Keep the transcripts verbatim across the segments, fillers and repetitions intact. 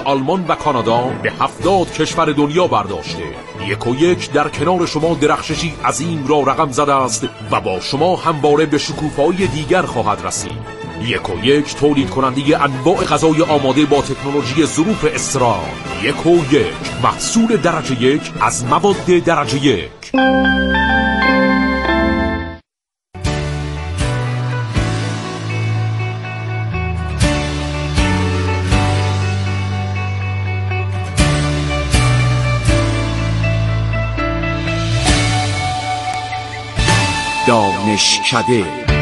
آلمان و کانادا به هفتاد کشور دنیا برداشته. یک و یک در کنار شما درخششی عظیم را رقم زده است و با شما همواره به شکوفه‌های دیگر خواهد رسید. یک و یک تولید کننده انواع غذای آماده با تکنولوژی ظروف اسرار. یک و یک محصول درجه یک از مواد درجه یک. دانشکده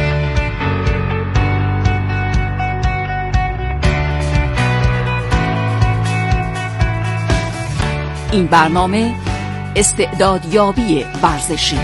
این برنامه استعدادیابی ورزشی.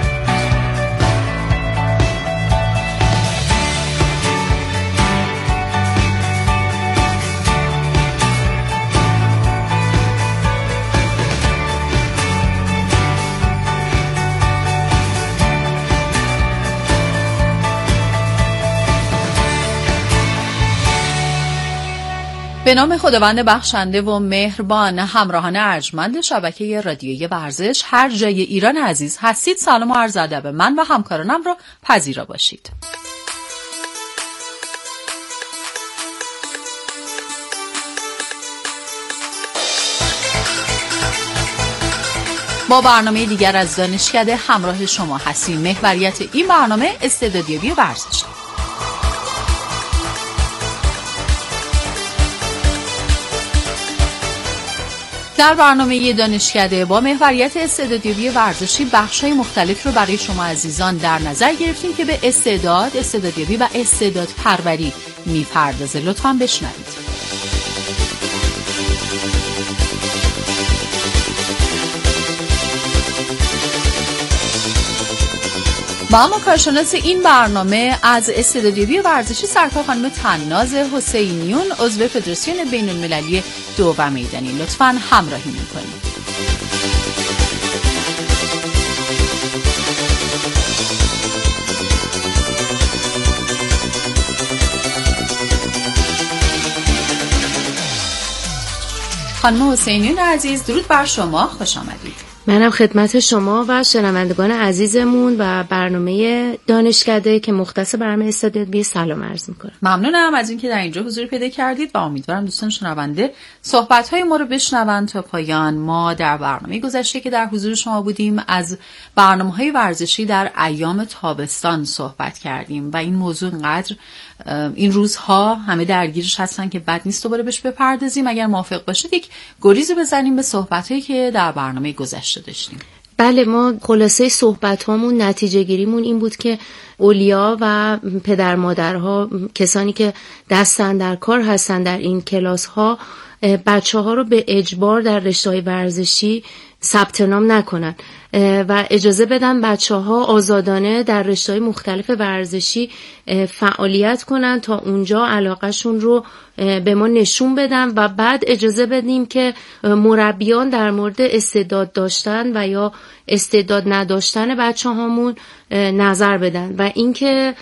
به نام خداوند بخشنده و مهربان، همراهان ارجمند شبکه رادیویی ورزش هر جای ایران عزیز هستید، سلام و عرض ادب من و همکارانم را پذیرا باشید. با برنامه دیگر از دانشکده همراه شما هستیم. محوریت این برنامه استعدادیابی ورزشی. در برنامه دانشکده با محوریت استعدادیابی ورزشی بخش‌های مختلف رو برای شما عزیزان در نظر گرفتیم که به استعداد، استعدادیابی و استعداد پروری می‌پردازه. لطفاً بشنوید. با اما کارشناس این برنامه از استعدادیابی ورزشی سرکار خانم طناز حسینیون، عضو فدراسیون بین المللی دو و میدانی. لطفاً همراهی میکنید. خانم حسینیون عزیز، درود بر شما، خوش آمدید. منم خدمت شما و شنوندگان عزیزمون و برنامه دانشکده که مختص برنامه استعدادیابی سلام عرض میکنم. ممنونم از اینکه در اینجا حضور پیدا کردید و امیدوارم دوستان شنونده صحبت‌های ما رو بشنوند تا پایان. ما در برنامه گذشته که در حضور شما بودیم از برنامه‌های ورزشی در ایام تابستان صحبت کردیم و این موضوع انقدر این روزها همه درگیرش هستن که بد نیست دوباره بهش بپردازیم. اگر موافق باشید یک گریزی بزنیم به صحبت‌هایی که در برنامه گذشته داشتیم. بله، ما خلاصه صحبت هامون نتیجه گیریمون این بود که اولیا و پدر مادرها، کسانی که دستن در کار هستن در این کلاس ها، بچه ها رو به اجبار در رشته‌های ورزشی ثبت نام نکنن و اجازه بدن بچه ها آزادانه در رشته‌های مختلف ورزشی فعالیت کنن تا اونجا علاقهشون رو به ما نشون بدن و بعد اجازه بدیم که مربیان در مورد استعداد داشتن و یا استعداد نداشتن بچه هامون نظر بدن و اینکه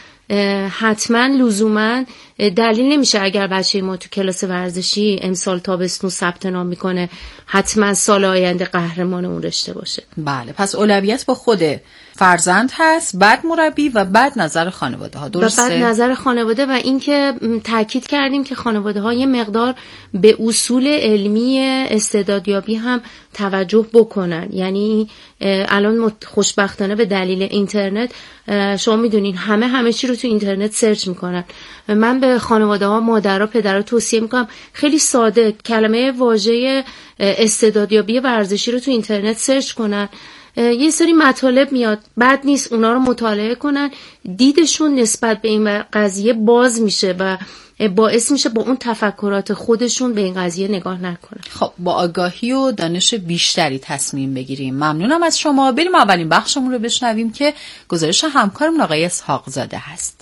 حتما لزوما دلیل نمیشه اگر بچه ما تو کلاس ورزشی امسال تابستون ثبت نام میکنه حتما سال آینده قهرمان اون رشته باشه. بله، پس اولویت با خود فرزند هست، بعد مربی و بعد نظر خانواده ها. درسته؟ و بعد نظر خانواده و اینکه تاکید کردیم که خانواده ها یه مقدار به اصول علمی استعدادیابی هم توجه بکنن. یعنی الان خوشبختانه به دلیل اینترنت شما میدونین همه همه چی رو تو اینترنت سرچ میکنن. من به خانواده ها، مادرها، پدرها توصیه میکنم خیلی ساده کلمه واژه استعدادیابی ورزشی رو تو اینترنت سرچ کنن. یه سری مطالب میاد، بد نیست اونا رو مطالعه کنن، دیدشون نسبت به این قضیه باز میشه و باعث میشه با اون تفکرات خودشون به این قضیه نگاه نکنن. خب با آگاهی و دانش بیشتری تصمیم بگیریم. ممنونم از شما. بریم اولین بخشمون رو بشنویم که گزارش همکارم آقای اسحاق زاده هست.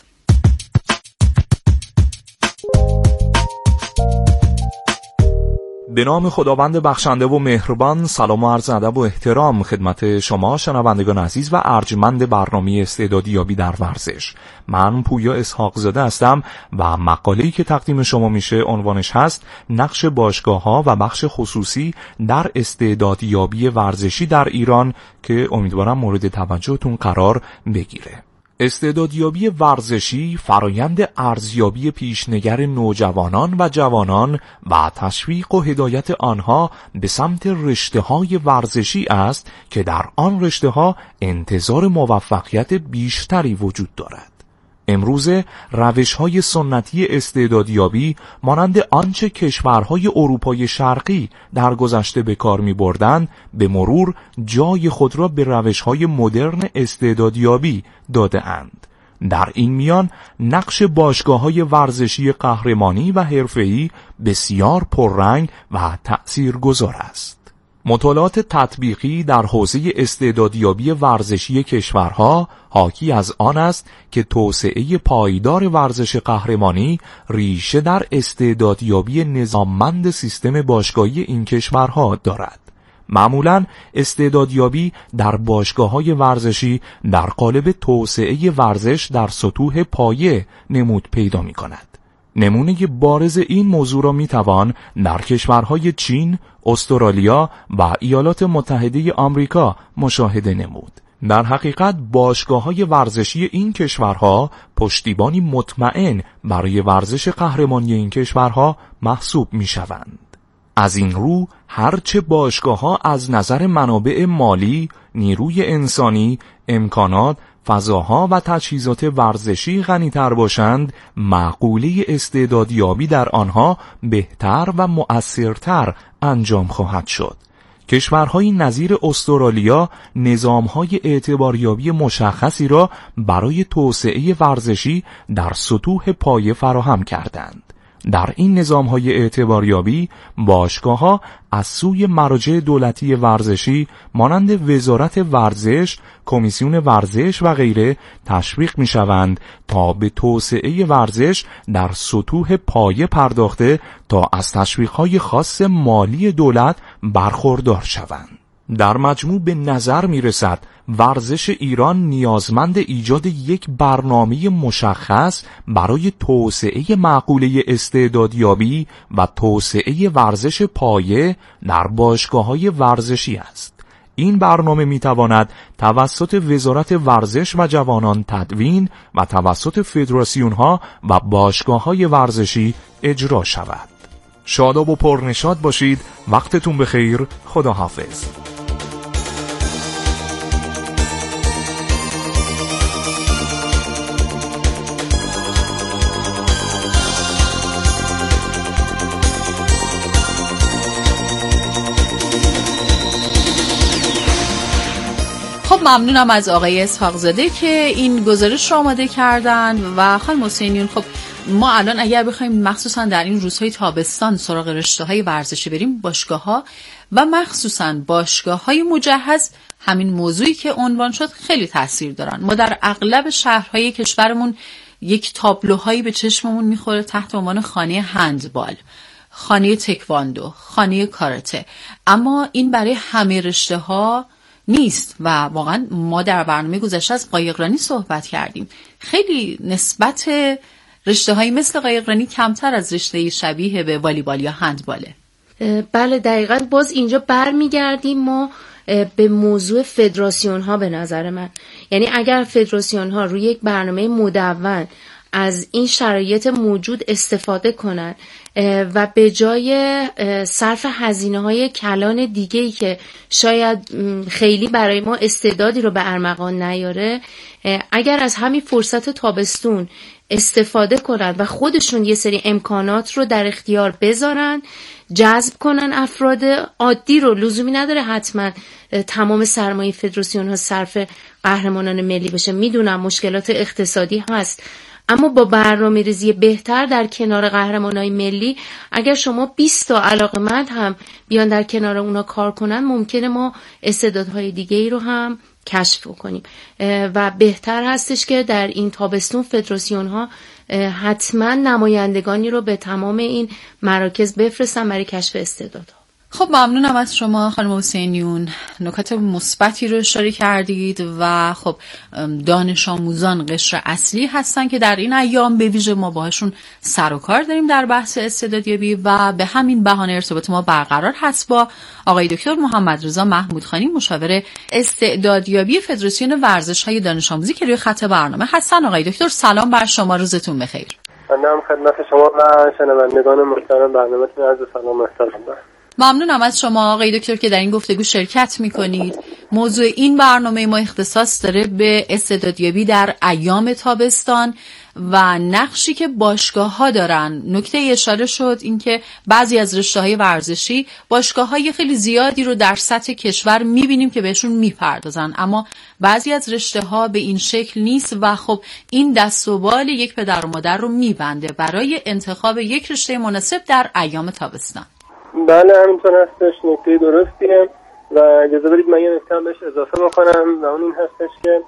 به نام خداوند بخشنده و مهربان. سلام و عرض ادب و احترام خدمت شما شنوندگان عزیز و ارجمند برنامه استعدادیابی در ورزش. من پویا اسحاق زاده هستم و مقاله‌ای که تقدیم شما میشه عنوانش هست نقش باشگاه‌ها و بخش خصوصی در استعدادیابی ورزشی در ایران، که امیدوارم مورد توجهتون قرار بگیره. استعدادیابی ورزشی فرایند ارزیابی پیشنگر نوجوانان و جوانان و تشویق و هدایت آنها به سمت رشته‌های ورزشی است که در آن رشته‌ها انتظار موفقیت بیشتری وجود دارد. امروزه روش‌های سنتی استعدادیابی مانند آنچه کشورهای اروپای شرقی در گذشته به کار می‌بردند، به مرور جای خود را به روش‌های مدرن استعدادیابی داده‌اند. در این میان نقش باشگاه‌های ورزشی قهرمانی و حرفه‌ای بسیار پررنگ و تأثیرگذار است. مطالعات تطبیقی در حوزه استعدادیابی ورزشی کشورها حاکی از آن است که توسعه پایدار ورزش قهرمانی ریشه در استعدادیابی نظاممند سیستم باشگاهی این کشورها دارد. معمولاً استعدادیابی در باشگاه‌های ورزشی در قالب توسعه ورزش در سطوح پایه نمود پیدا می‌کند. نمونه بارز این موضوع را میتوان در کشورهای چین، استرالیا و ایالات متحده آمریکا مشاهده نمود. در حقیقت باشگاه‌های ورزشی این کشورها پشتیبانی مطمئن برای ورزش قهرمانی این کشورها محسوب میشوند. از این رو هرچه باشگاه‌ها از نظر منابع مالی، نیروی انسانی، امکانات، فضاها و تجهیزات ورزشی غنی‌تر باشند، معقوله استعدادیابی در آنها بهتر و مؤثرتر انجام خواهد شد. کشورهای نظیر استرالیا نظامهای اعتباریابی مشخصی را برای توسعه ورزشی در سطوح پایه فراهم کردند. در این نظام‌های اعتباریابی باشگاه‌ها از سوی مراجع دولتی ورزشی مانند وزارت ورزش، کمیسیون ورزش و غیره تشویق می‌شوند تا به توسعه ورزش در سطوح پایه پرداخته تا از تشویق‌های خاص مالی دولت برخوردار شوند. در مجموع به نظر می رسد ورزش ایران نیازمند ایجاد یک برنامه مشخص برای توسعه معقوله استعدادیابی و توسعه ورزش پایه در باشگاه‌های ورزشی است. این برنامه می تواند توسط وزارت ورزش و جوانان تدوین و توسط فدراسیون‌ها و باشگاه‌های ورزشی اجرا شود. شاداب و پرنشاط باشید. وقتتون بخیر. خداحافظ. خب ممنونم از آقای اسحاق زاده که این گزارش رو آماده کردن و خانم حسینیون. خب ما الان اگر بخوایم مخصوصا در این روزهای تابستان سراغ رشته‌های ورزشی بریم، باشگاه‌ها و مخصوصا باشگاه‌های مجهز، همین موضوعی که عنوان شد، خیلی تاثیر دارن. ما در اغلب شهرهای کشورمون یک تابلوهایی به چشممون میخوره تحت عنوان خانه هندبال، خانه تکواندو، خانه کاراته، اما این برای همه رشته‌ها نیست و واقعا ما در برنامه گذشته از قایقرانی صحبت کردیم. خیلی نسبت رشته‌هایی مثل قایقرانی کمتر از رشته شبیه به والیبال یا هندباله. بله دقیقاً. باز اینجا برمیگردیم ما به موضوع فدراسیون ها. به نظر من یعنی اگر فدراسیون ها روی یک برنامه مدون از این شرایط موجود استفاده کنن و به جای صرف هزینه های کلان دیگه‌ای که شاید خیلی برای ما استعدادی رو به ارمغان نیاره، اگر از همین فرصت تابستون استفاده کنن و خودشون یه سری امکانات رو در اختیار بذارن، جذب کنن افراد عادی رو، لزومی نداره حتما تمام سرمایه فدراسیون ها صرف قهرمانان ملی بشه. میدونم مشکلات اقتصادی هست، اما با برنامه ریزی بهتر در کنار قهرمانای ملی، اگر شما بیست تا علاقمند هم بیان در کنار اونا کار کنن، ممکنه ما استعدادهای دیگه ای رو هم کشف کنیم و بهتر هستش که در این تابستون فدراسیون ها حتما نمایندگانی رو به تمام این مراکز بفرستن برای کشف استعدادها. خب ممنونم از شما خانم حسینیون، نکات مثبتی رو اشاره کردید و خب دانش آموزان قشر اصلی هستن که در این ایام به ویژه ما باهاشون سر و کار داریم در بحث استعدادیابی و به همین بهانه ارتباط ما برقرار هست با آقای دکتر محمد رضا محمودخانی، مشاور استعدادیابی فدراسیون ورزش‌های دانش آموزی که روی خط برنامه هستن. آقای دکتر سلام بر شما، روزتون بخیر. منم خدمت شما و شنوندگان محترم برنامه‌تون عرض سلام و احترام دارم. ممنونم از شما آقای دکتر که در این گفتگو شرکت میکنید. موضوع این برنامه ما اختصاص داره به استعدادیابی در ایام تابستان و نقشی که باشگاه‌ها دارن. نکته اشاره شد اینکه بعضی از رشته‌های ورزشی باشگاه‌های خیلی زیادی رو در سطح کشور می‌بینیم که بهشون میپردازن، اما بعضی از رشته‌ها به این شکل نیست و خب این دست و بال یک پدر و مادر رو میبنده برای انتخاب یک رشته مناسب در ایام تابستان. بله همینطور هستش، نکته درستیه و اجازه بدید من یه نکته هم بهش اضافه بکنم و اون این هستش که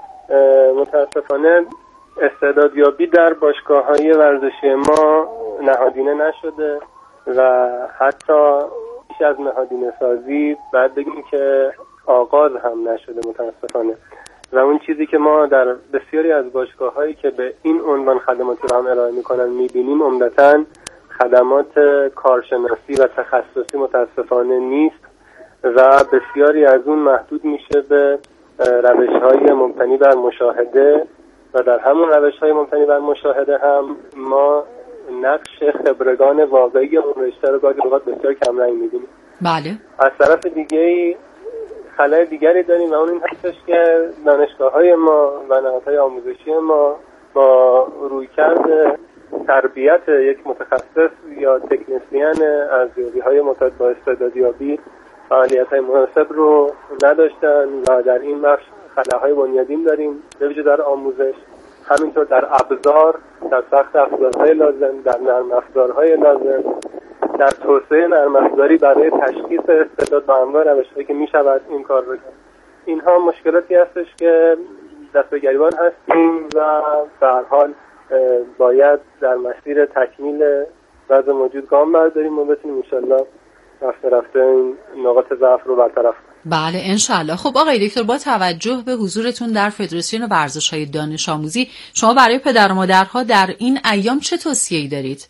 متاسفانه استعدادیابی در باشگاه‌های ورزشی ما نهادینه نشده و حتی بیش از نهادینه سازی بعد بگیم که آغاز هم نشده متاسفانه. و اون چیزی که ما در بسیاری از باشگاه‌هایی که به این عنوان خدماتی رو هم ارائه می‌کنن می‌بینیم عمدتاً خدمات کارشناسی و تخصصی متاسفانه نیست و بسیاری از اون محدود میشه به روش‌های مبتنی بر مشاهده و در همون روش‌های مبتنی بر مشاهده هم ما نقش خبرگان واقعی اون رشته رو گاهی اوقات بسیار کمرنگ می‌بینیم. بله. از طرف دیگه خلای دیگری داریم و اون این هستش که دانشگاه‌های ما و نهادهای آموزشی ما با رویکرد تربیت یک متخصص یا تکنسین ارزیابی‌های مرتبط با استعدادیابی فعالیت‌های مناسب رو نداشتن و در این بخش خلاهای بنیادین داریم، به ویژه در آموزش، همینطور در ابزار، در ساخت ابزارهای لازم، در نرم افزارهای لازم، در توسعه نرم افزاری برای تشخیص استعداد با انواع روش‌هایی که می‌شود این کار رو کرد. اینها مشکلاتی هستش که دست به گریبان هستیم و به هر حال باید در مسیر تکمیل وضع موجود گام برداریم و بتونیم انشالله رفته رفته این نقاط ضعف رو برطرف کنیم. بله انشالله. خب آقای دکتر، با توجه به حضورتون در فدراسیون ورزش‌های دانش آموزی، شما برای پدر و مادرها در این ایام چه توصیه‌ای دارید؟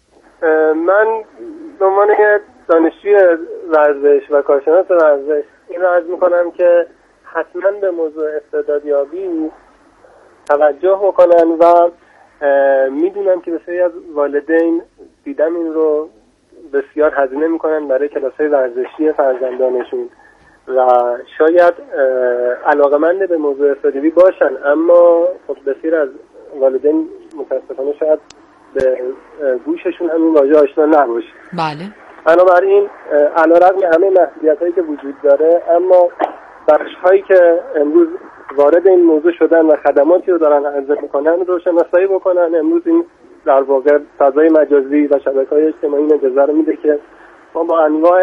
من به عنوان دانشجوی ورزش و کارشناس ورزش این رو عرض می‌کنم که حتما به موضوع استعدادیابی توجه بکنن و میدونم که بسیاری از والدین دیدم این رو بسیار هزینه میکنن برای کلاس‌های ورزشی فرزندانشون و شاید علاقه‌مند به موضوع استعدادیابی باشن، اما خب بسیار از والدین متاسفانه شاید به گوششون همین واژه آشنا نباشه. بله. بنابراین علیرغم همه محدودیت‌هایی که وجود داره، اما بخش‌هایی که امروز وارد این موضوع شدن و خدماتی رو دارن عرضه میکنن رو شناسایی بکنن. امروز این در واقع فضای مجازی و شبکه‌های اجتماعی اجازه رو میده که ما با انواع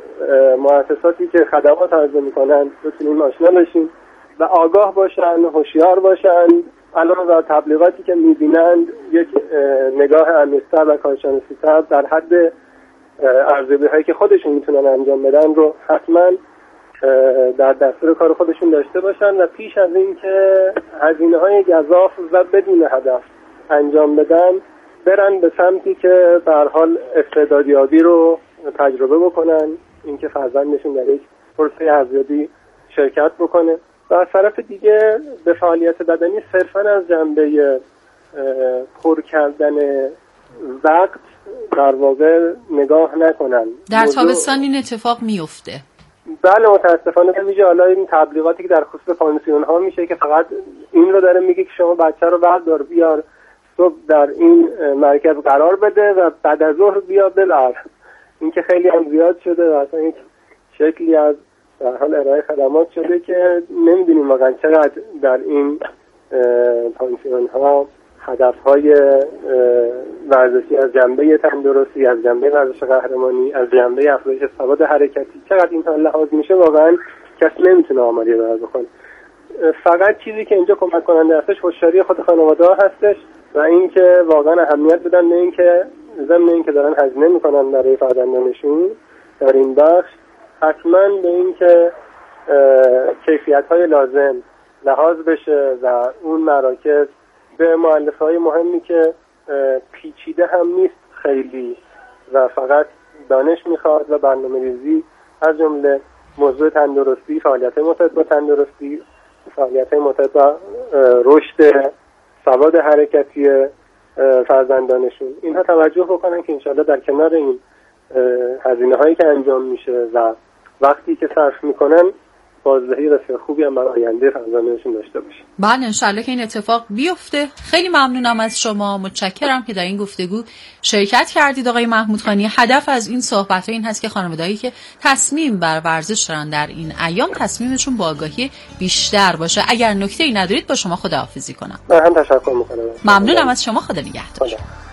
مؤسساتی که خدمات عرضه میکنن بتونیم آشنا بشیم و آگاه باشن، هوشیار باشن. علاوه بر تبلیغاتی که میبینند یک نگاه عمیق‌تر و کارشناسی‌تر در حد ارزیابی‌هایی که خودشون میتونن انجام بدن رو حتما در دستور کار خودشون داشته باشن و پیش از این که هزینه‌های گزاف و بدون هدف انجام بدن برن به سمتی که به هر حال استعدادیابی رو تجربه بکنن، اینکه فرزندشون در یک پروسه ارزیابی شرکت بکنه و از طرف دیگه به فعالیت بدنی صرفاً از جنبه پر کردن وقت در واقع نگاه نکنن. در تابستان این اتفاق میفته. بله متاسفانه به ویژه حالا این تبلیغاتی که در خصوص پانسیون ها میشه که فقط این رو داره میگه که شما بچه رو بردار بیار صبح در این مرکز قرار بده و بعد از ظهر بیا بلعب. این که خیلی هم زیاد شده و اصلا یک شکلی از در حال ارائه خدمات شده که نمیدونیم واقعا چقدر در این پانسیون ها هدفهای ورزشی از جنبه تندرستی، از جنبه ورزش قهرمانی، از جنبه افزایش سواد حرکتی چقدر این لحاظ میشه واقعا کسی نمیتونه آماری ارائه بکنه. فقط چیزی که اینجا کمک کننده هستش هوشیاری خود خانواده ها هستش و اینکه واقعا اهمیت بدن به اینکه ضمن اینکه دارن هزینه میکنن برای فرزندانشون در این بخش، حتما به اینکه کیفیت‌های لازم لحاظ بشه و اون مراکز به مؤلفه‌های مهمی که پیچیده هم نیست خیلی و فقط دانش میخواد و برنامه‌ریزی از جمله موضوع تندرستی، فعالیت‌های مرتبط با تندرستی، فعالیت‌های مرتبط با رشد سواد حرکتی فرزندانشون، اینها توجه بکنن که انشالله در کنار این هزینه‌هایی که انجام میشه و وقتی که صرف میکنن بازدهی بسیار خوبی هم برای آینده فرزندانشون داشته باشه. بله انشالله که این اتفاق بیفته. خیلی ممنونم از شما، متشکرم که در این گفتگو شرکت کردید آقای محمودخانی. هدف از این صحبت این هست که خانواده‌ای که تصمیم بر ورزش دارن در این ایام تصمیمشون با آگاهی بیشتر باشه. اگر نکته‌ای ندارید با شما خداحافظی کنم. من هم تشکر میکنم. ممنونم از شما، خدا نگهدار.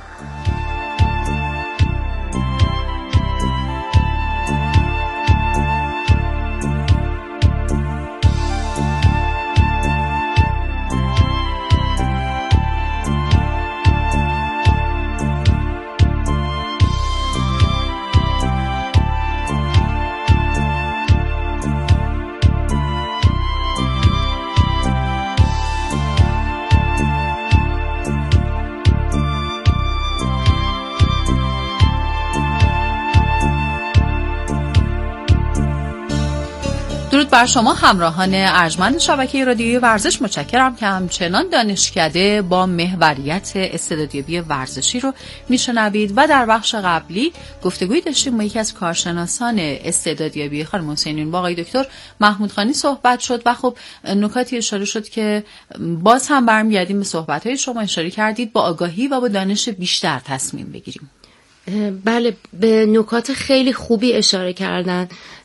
درود بر شما همراهان ارجمند شبکه رادیویی ورزش. متشکرم که همچنان دانشکده با محوریت استعدادیابی ورزشی رو میشنوید و در بخش قبلی گفتگویی داشتیم با یکی از کارشناسان استعدادیابی خانم حسینیون با آقای دکتر محمودخانی صحبت شد و خب نکاتی اشاره شد که باز هم برمیگردیم به صحبت‌های شما. اشاره کردید با آگاهی و با دانش بیشتر تصمیم بگیریم. بله، به نکات خیلی خوبی اشاره کردن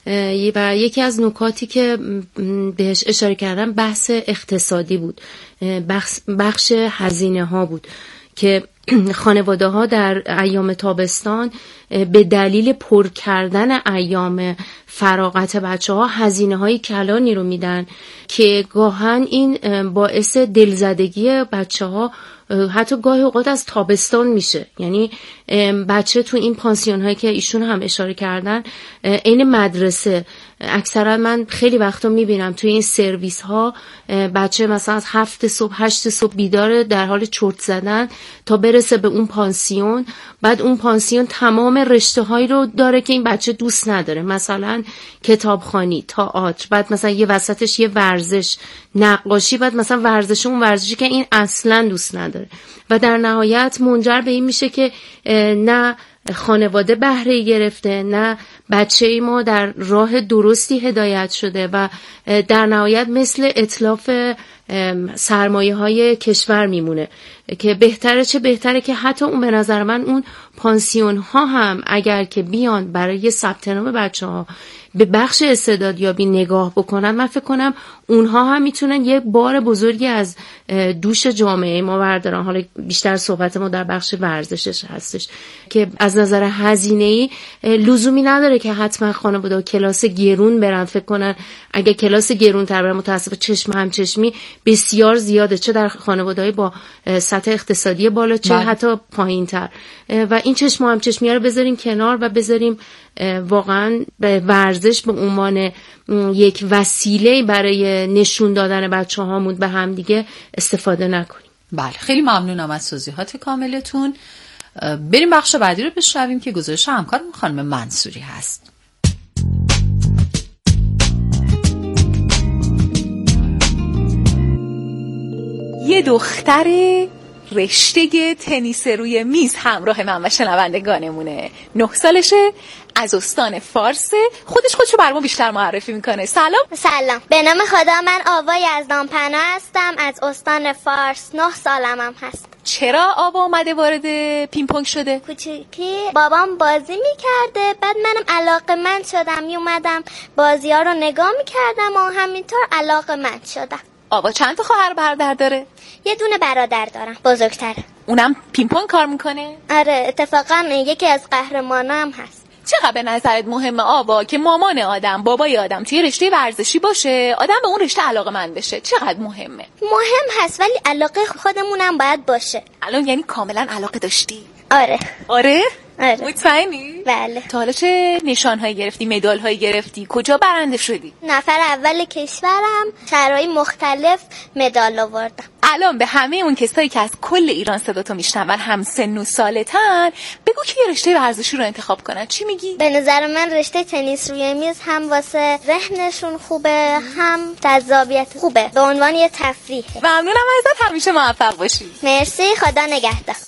و یکی از نکاتی که بهش اشاره کردن بحث اقتصادی بود، بخش, بخش هزینه ها بود که خانواده ها در ایام تابستان به دلیل پر کردن ایام فراغت بچه ها هزینه های کلانی رو میدن که گاهن این باعث دلزدگی بچه ها حتی گاهی اوقات از تابستان میشه. یعنی بچه تو این پانسیون هایی که ایشون هم اشاره کردن این مدرسه، اکثرا من خیلی وقتا میبینم توی این سرویس ها بچه مثلا از هفت صبح هشت صبح بیداره در حال چرت زدن تا برسه به اون پانسیون. بعد اون پانسیون تمام رشته هایی رو داره که این بچه دوست نداره، مثلا کتابخوانی، تئاتر، بعد مثلا یه وسطش یه ورزش، نقاشی، بعد مثلا ورزش اون ورزشی که این اصلا دوست نداره و در نهایت منجر به این میشه که نه خانواده بهره گرفته، نه بچه ما در راه درستی هدایت شده و در نهایت مثل اتلاف سرمایه های کشور میمونه که بهتره چه بهتره که حتی اون به نظر من اون پانسیون ها هم اگر که بیان برای ثبت نام بچه ها به بخش استعدادیابی نگاه بکنن، من فکر کنم اونها هم میتونن یک بار بزرگی از دوش جامعه ما بردارن. حالا بیشتر صحبت ما در بخش ورزشش هستش که از نظر هزینه‌ای لزومی نداره که حتما خانواده کلاس گرون برن. فکر کنن اگه کلاس گرون تر برن متاسفانه چشم همچشمی بسیار زیاده، چه در خانواده‌های با سطح اقتصادی بالا چه بله. حتی پایین‌تر. و این چشم همچشمی رو بذاریم کنار و بذاریم واقعا ورزش به عنوان یک وسیله برای نشون دادن بچه هامون به هم دیگه استفاده نکنیم. بله، خیلی ممنونم از توضیحات کاملتون. بریم بخش بعدی رو بشنویم که گزارش همکارم خانم منصوری هست. یه دختر رشته تنیس روی میز همراه من و شنوندگانمونه. نه سالشه، از استان فارس. خودش خودشو برام بیشتر معرفی میکنه. سلام. سلام، به نام خدا. من آوا یزدانپناه هستم، از استان فارس. نه سالم هم هست. چرا آوا اومده وارد پینگ پونگ شده؟ کوچیکی بابام بازی میکرده، بعد منم علاقه‌مند شدم، میومدم بازی ها رو نگاه میکردم و همینطور علاقه‌مند شدم. آوا چند تا خواهر برادر داره؟ یه دونه برادر دارم، بزرگتره. اونم پینگ پونگ کار میکنه؟ آره، اتفاقا یکی از قهرمانام هست. چقدر به نظرت مهمه آوا که مامان آدم، بابای آدم توی رشته ورزشی باشه، آدم به اون رشته علاقه‌مند بشه؟ چقدر مهمه؟ مهم هست ولی علاقه خودمونم باید باشه. الان یعنی کاملا علاقه داشتی؟ آره. آره؟ آره. مطمئنی؟ بله. تا حالا چه نشانهایی گرفتی، مدال‌هایی گرفتی، کجا برنده شدی؟ نفر اول کشورم، شهرهای مختلف مدال آوردم. الان به همه اون کسایی که از کل ایران صداتو میشنون، هم سن و سالتن، بگو که یه رشته ورزشی رو انتخاب کنن. چی میگی؟ به نظر من رشته تنیس روی میز هم واسه ذهنشون خوبه، هم جذابیت خوبه، به عنوان یه تفریحه. ممنونم ازت، همیشه موفق باشی. مرسی، خدا نگهدار.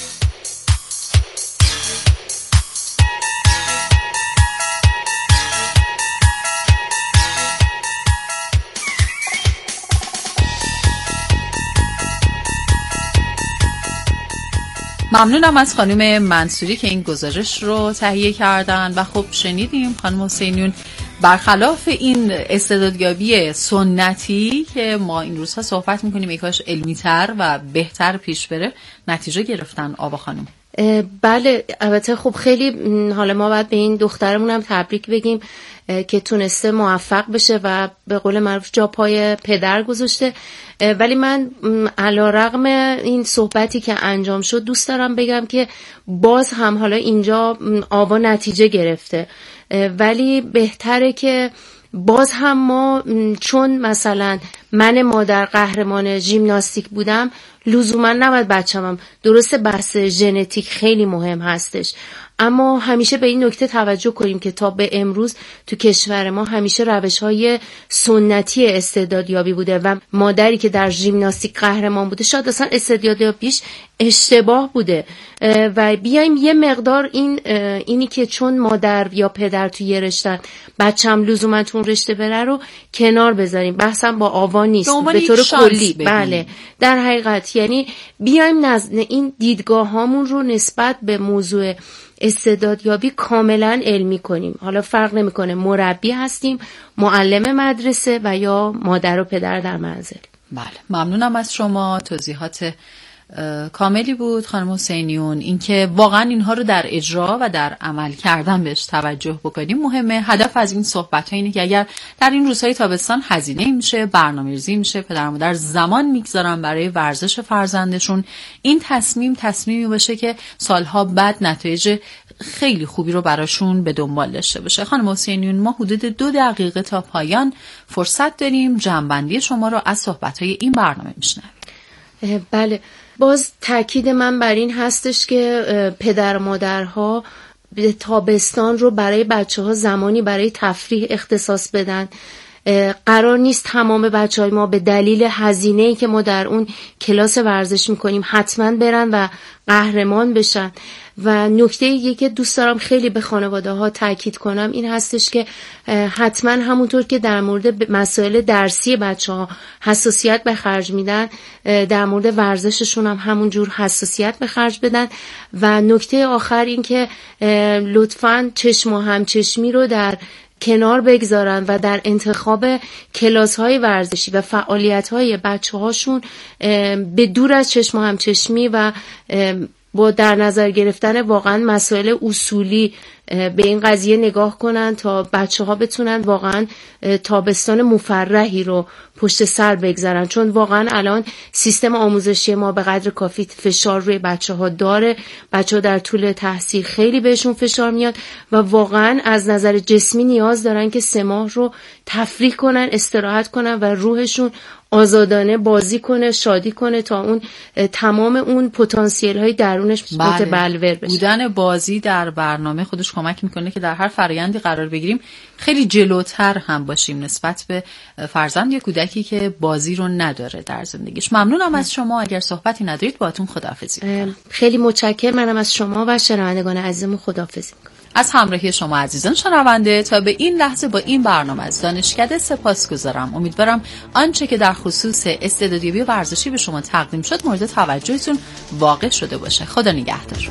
ممنونم از خانم منصوری که این گزارش رو تهیه کردن و خب شنیدیم خانم حسینیون برخلاف این استعدادیابی سنتی که ما این روزها صحبت میکنیم یکاش علمی‌تر و بهتر پیش بره، نتیجه گرفتن آوا خانم. بله البته خب خیلی حالا ما باید به این دخترمون هم تبریک بگیم که تونسته موفق بشه و به قول معروف جا پای پدر گذاشته. ولی من علیرغم این صحبتی که انجام شد دوست دارم بگم که باز هم حالا اینجا آوا نتیجه گرفته، ولی بهتره که باز هم ما چون مثلا من مادر قهرمان ژیمناستیک بودم لزوما نباید بچه‌مم، درسته بحث ژنتیک خیلی مهم هستش، اما همیشه به این نکته توجه کنیم که تا به امروز تو کشور ما همیشه روش‌های سنتی استعدادیابی بوده و مادری که در ژیمناستیک قهرمان بوده شاید اصلا استعدادیابیش اشتباه بوده و بیایم یه مقدار این اینی که چون مادر یا پدر توی یه رشته بچه‌م لزوما تو اون رشته بره رو کنار بذاریم. بحثم با آوا نیست، به طور کلی. بله در حقیقت یعنی بیایم نزد این دیدگاه هامون رو نسبت به موضوع استعدادیابی کاملا علمی کنیم. حالا فرق نمیکنه مربی هستیم، معلم مدرسه و یا مادر و پدر در منزل. بله ممنونم از شما، توضیحات کاملی بود خانم حسینیون. اینکه واقعا اینها رو در اجرا و در عمل کردن بهش توجه بکنیم مهمه. هدف از این صحبت ها اینه که اگر در این روزهای تابستان هزینه میشه، برنامه‌ریزی میشه، پدر و مادر زمان میگذارن برای ورزش فرزندشون، این تصمیم تصمیمی باشه که سالها بعد نتایج خیلی خوبی رو براشون به دنبال داشته باشه. خانم حسینیون ما حدود دو دقیقه تا پایان فرصت داریم، جمع‌بندی شما رو از صحبت‌های این برنامه میشنویم. بله باز تاکید من بر این هستش که پدر و مادرها تابستان رو برای بچه‌ها زمانی برای تفریح اختصاص بدن. قرار نیست تمام بچه‌های ما به دلیل هزینه‌ای که ما در اون کلاس ورزش می‌کنیم حتما برن و قهرمان بشن. و نکته دیگه که دوست دارم خیلی به خانواده‌ها تاکید کنم این هستش که حتما همونطور که در مورد مسائل درسی بچه‌ها حساسیت به خرج میدن، در مورد ورزششون هم همونجور حساسیت به خرج بدن. و نکته آخر این که لطفاً چشم و همچشمی رو در کنار بگذارن و در انتخاب کلاس‌های ورزشی و فعالیت‌های بچه‌هاشون به دور از چشم و همچشمی و با در نظر گرفتن واقعا مسائل اصولی به این قضیه نگاه کنن تا بچه ها بتونن واقعا تابستان مفرحی رو پشت سر بگذارن. چون واقعا الان سیستم آموزشی ما به قدر کافی فشار روی بچه ها داره، بچه ها در طول تحصیل خیلی بهشون فشار میاد و واقعا از نظر جسمی نیاز دارن که سه ماه رو تفریح کنن، استراحت کنن و روحشون آزادانه بازی کنه، شادی کنه تا اون تمام اون پتانسیل های درونش متبلور بشه. بودن بازی در برنامه خودش کمک میکنه که در هر فرآیندی قرار بگیریم خیلی جلوتر هم باشیم نسبت به فرزند یا کودکی که بازی رو نداره در زندگیش. ممنونم از شما. اگر صحبتی ندارید باهاتون خداحافظی می‌کنم. خیلی متشکرم. منم از شما و شنوندگان عزیزمون خداحافظی می‌کنم. از همراهی شما عزیزان شنونده تا به این لحظه با این برنامه از دانشکده سپاسگزارم. امیدوارم آنچه که در خصوص استعدادیابی ورزشی به شما تقدیم شد مورد توجهتون واقع شده باشه. خدا نگهدار.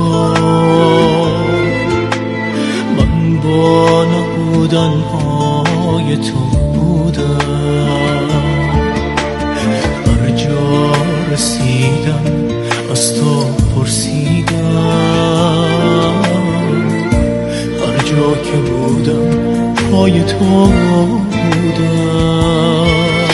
من با نبودنهای تو بودم، هر جا رسیدم از تو پرسیدم، هر جا که بودم پای تو بودم.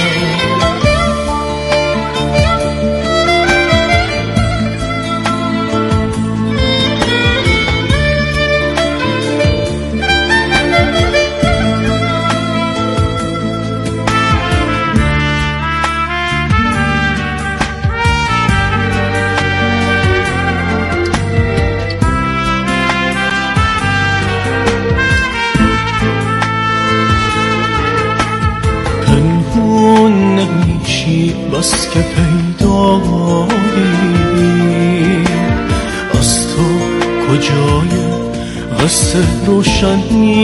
بس که پیدایی از تو کجای قصه روشن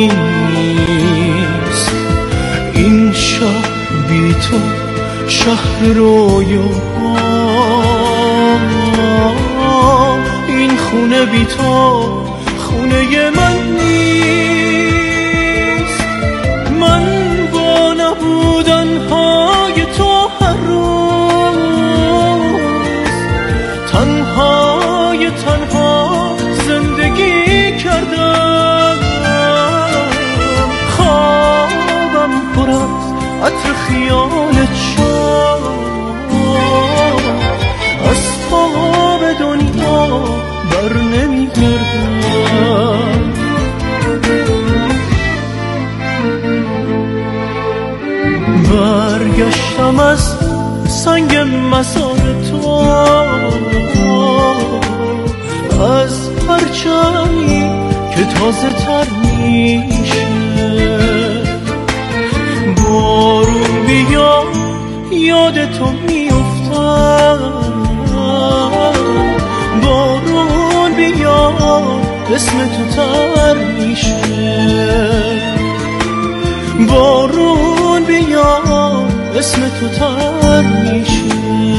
نیست، این شهر بی تو شهر رویا، این خونه بی تو خونه من نیست. من با نبودنهای تو هر روز تنهای تنها زندگی کردم، خوابم پر از عطر خیالت شد، از خواب دنیا بر نمیگردم. برگشتم از سنگ مزار تو، از پرچمی که تازه تر میشه. بارون بیا یاد تو میافتم، بارون بیا اسم تو تر میشه. بارون بیا اسم تو تر میشه.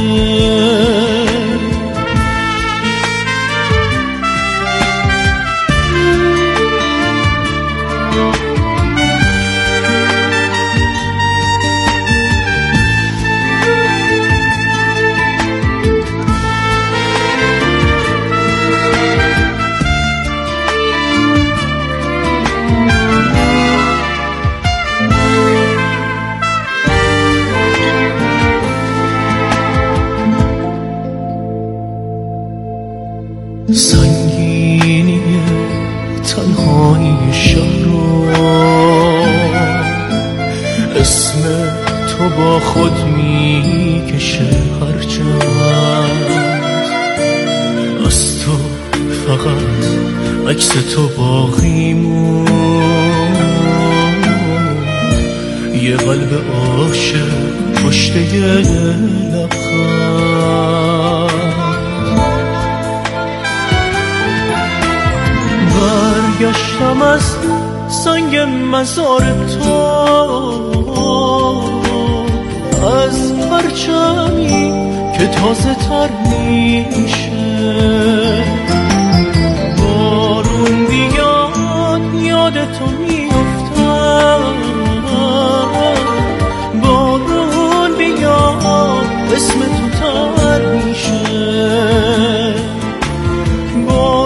سنگینی تنهایی شهر رو اسم تو با خود میکشه هرچند از تو فقط عکس تو باقی موند، یه قلب عاشق پشت یه لبخند. برگشتم از سنگ مزار تو، از پرچمی که تازه تر میشه.